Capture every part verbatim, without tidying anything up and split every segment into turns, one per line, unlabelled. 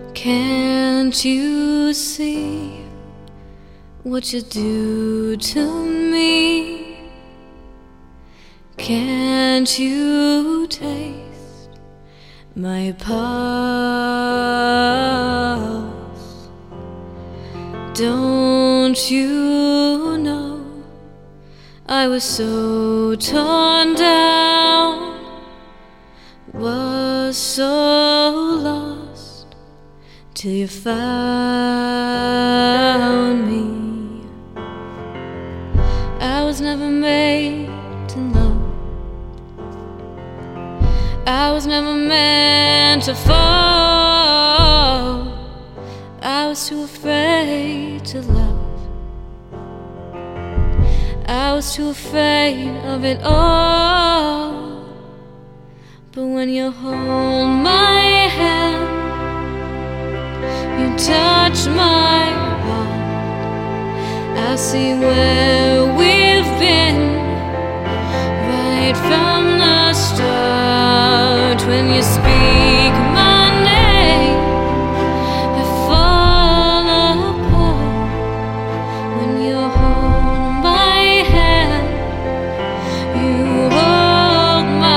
Can't you see what you do to me? Can't you taste my pulse? Don't you know I was so torn down, was so lost till you found me. I was never made to love. I was never meant to fall. I was too afraid to love. I was too afraid of it all. But when you hold my hand, you touch my heart, I see where we've been right from the start. When you speak my name, I fall apart. When you hold my hand, you hold my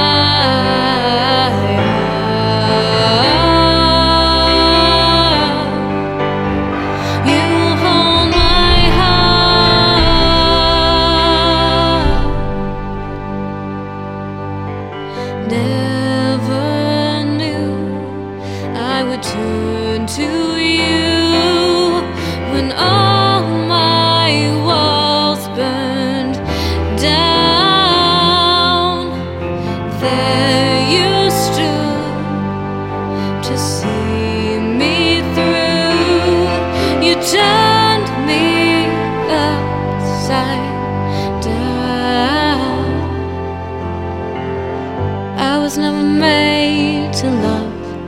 heart. You hold my heart. Never knew I would turn to you when all my walls burned down. There you stood to see me through. You turned me upside down. I was never made to love.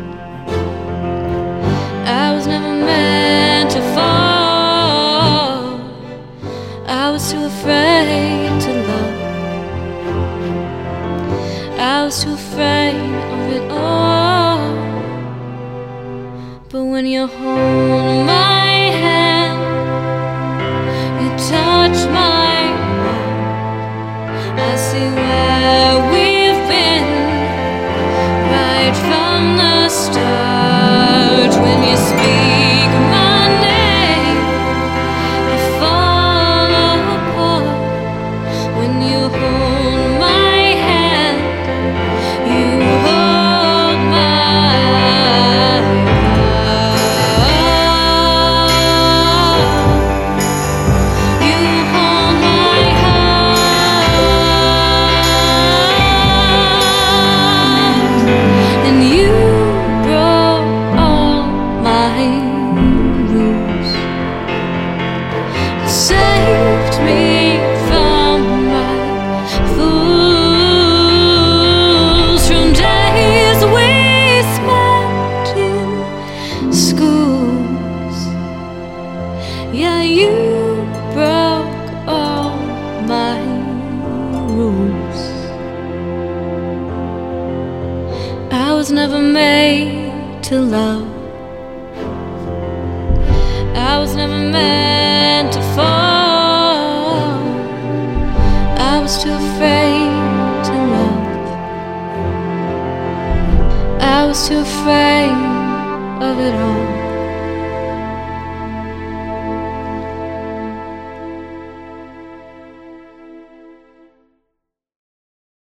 I was never meant to fall. I was too afraid to love. I was too afraid of it all. But when you hold my hand, you touch my heart, I see where we've been right from the start. When you speak my name, I fall apart. When you hold my hand, you hold my heart. You hold my heart. And you broke all my rules, saved me from my fools, from days we spent in schools. Yeah, you broke all my rules. I was never made to love. I was never meant to fall. I was too afraid to love. I was too afraid of it all.